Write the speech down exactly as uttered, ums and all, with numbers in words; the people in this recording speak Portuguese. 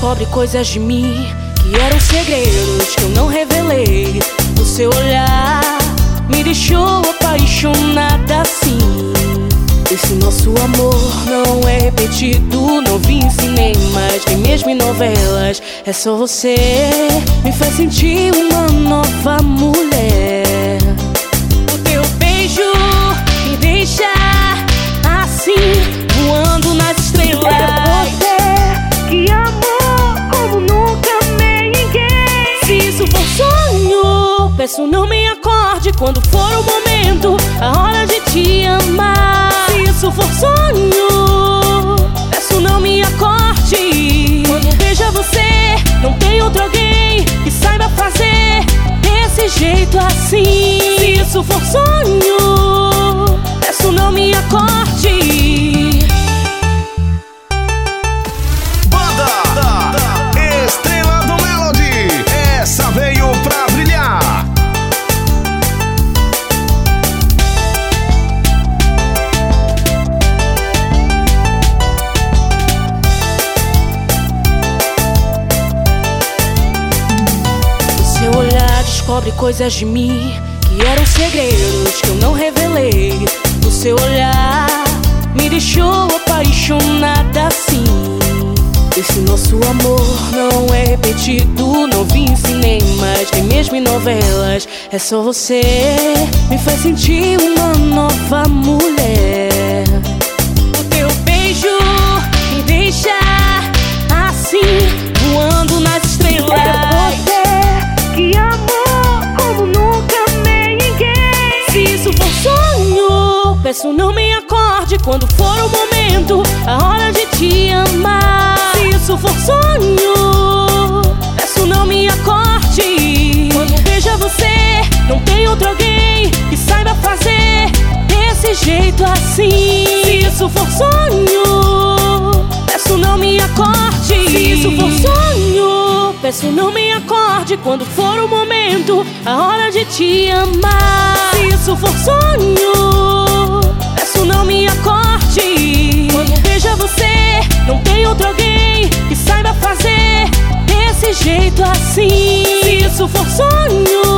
descobre coisas de mim que eram segredos que eu não revelei. O seu olhar me deixou apaixonada assim. Esse nosso amor não é repetido, não vi em cinemas, nem mesmo em novelas. É só você, me faz sentir uma nova mulher. O teu beijo me deixa assim, voando nas estrelas. É você que amou como nunca amei ninguém. Se isso for sonho, peço não me acorde quando for o momento, a hora de te amar. Se isso for sonho, peço não me acorde quando veja você, não tem outro alguém que saiba fazer desse jeito assim. Se isso for sonho, peço não me acorde. Banda Estrela do Melody, essa veio pra brilhar. Seu olhar descobre coisas de mim que eram segredos que eu não revelei. O seu olhar me deixou apaixonada assim. Esse nosso amor não é repetido, não vi em cinemas, nem mesmo em novelas. É só você, me faz sentir uma nova mulher. O teu beijo me deixa assim, voando nas estrelas. É você que amou como nunca amei ninguém. Se isso for sonho, peço não me acorde quando for o momento, a hora de te amar. Se isso for sonho, peço não me acorde quando veja você, não tem outro alguém que saiba fazer desse jeito assim. Se isso for sonho, peço não me acorde. Se isso for sonho, peço não me acorde quando for o momento, a hora de te amar. Se isso for sonho, peço não me acorde quando veja você, não tem outro alguém que saiba fazer desse jeito assim. Se isso for sonho,